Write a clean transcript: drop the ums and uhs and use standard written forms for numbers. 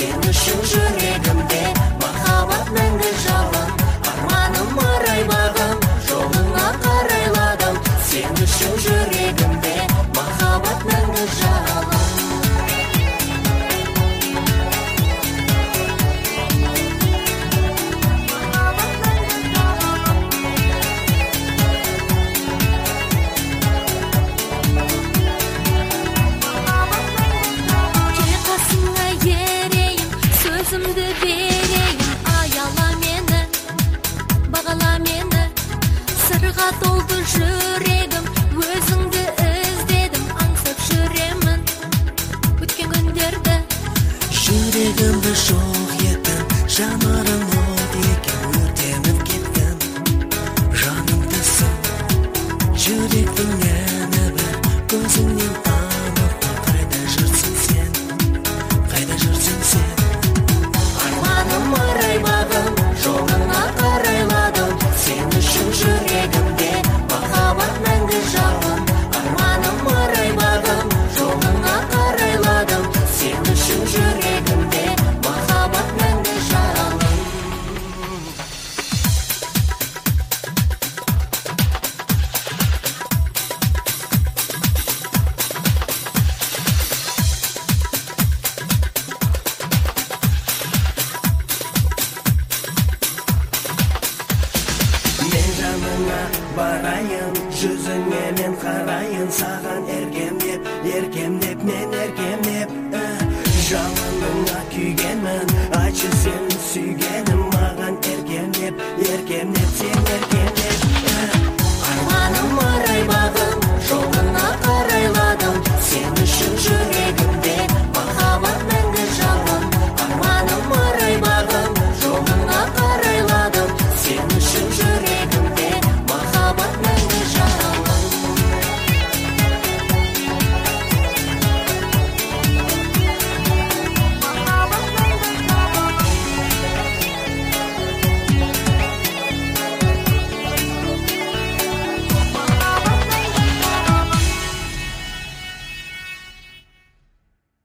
Sen үшін жүрегімде махаббат мәңгі жалын. Арманым арай бағым, жолыңа қарайладым. Sen үшін жүрегімде махаббат мәңгі жалын. Сөзімді берейін, аяла мені, бағала мені. Сырға толды жүрегім, өзіңді іздедім, аңсап жүремін өткен күндерді. Жүрегімді жоқ еттің, жанарың от екен, өртеніп кеттім. Жанымдысың, жүректің әні бір, көзіңнен танып, қайда жүрсің сен, қайда жүрсің сен. Арай бағым, жолыңа қарайладым. Sen үшін жүрегімде махаббат мәңгі жалын. Арманым арай бағым, жолыңа қарайладым. Sen үшін жүрегімде махаббат мәңгі жалын. Жаныңа барайын, жүзіңе мен қарайын, саған еркемдеп, мен еркемдеп. Жалыныңа күйгенмін, айтшы сен сүйген.